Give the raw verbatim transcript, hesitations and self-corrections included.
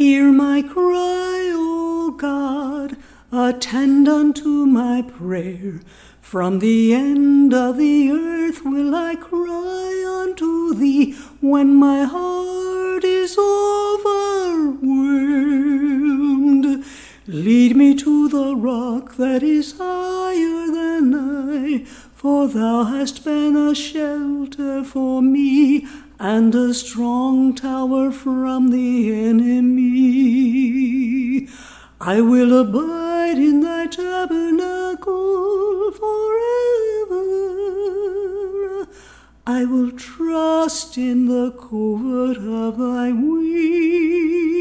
Hear my cry, O God, attend unto my prayer. From the end of the earth will I cry unto thee when my heart is overwhelmed. Lead me to the rock that is higher than I, for thou hast been a shelter for me and a strong tower from the enemy. I will abide in thy tabernacle forever. I will trust in the covert of thy wings.